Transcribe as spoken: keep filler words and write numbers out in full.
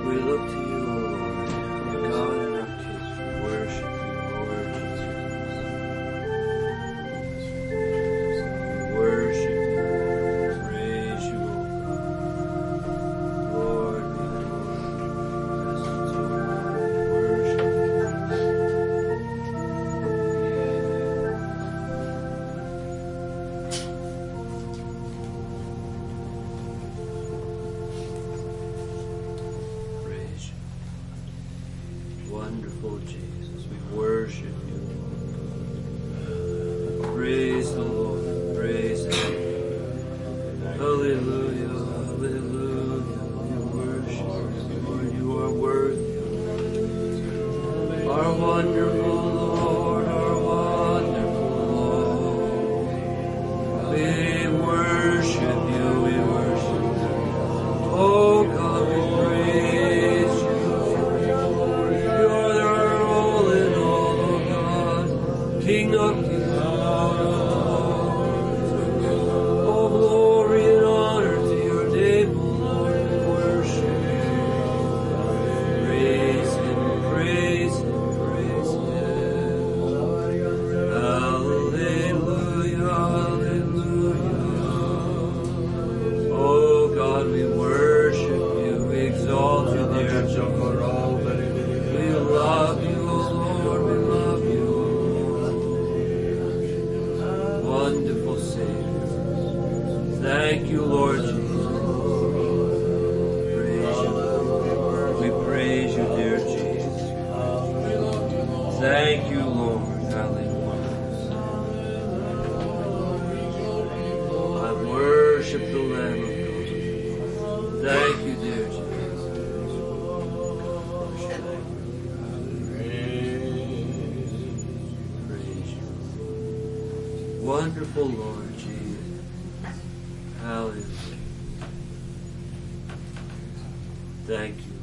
We look to you, O Lord, our God and our King. We worship you, Lord Jesus. We worship you, Lord. Praise you, O God. Lord, we adore you. Presence, O Lord, we worship you. Praise you. Wonderful Jesus, we worship you. Praise the Lord, praise the Lord. Hallelujah, hallelujah. We worship you, Lord, you are worthy. Our wonderful Lord, our wonderful Lord. We worship you, we worship you. Oh God, we praise you. You are our all in all, oh God. King of kings, Lord of lords. Oh, glory and honor to your name, O Lord, we worship you. Praise him, praise him, praise him. Hallelujah, hallelujah. Oh God, we worship you, we exalt you, dear Jesus. We love you, O Lord, we love you, O Lord. Wonderful Savior. Thank you, Lord Jesus. Praise you. We praise you, dear Jesus. Thank you, Lord. Hallelujah. I worship the Lamb of God. Thank you, dear Jesus. Praise you. Wonderful Lord Jesus. Hallelujah. Thank you.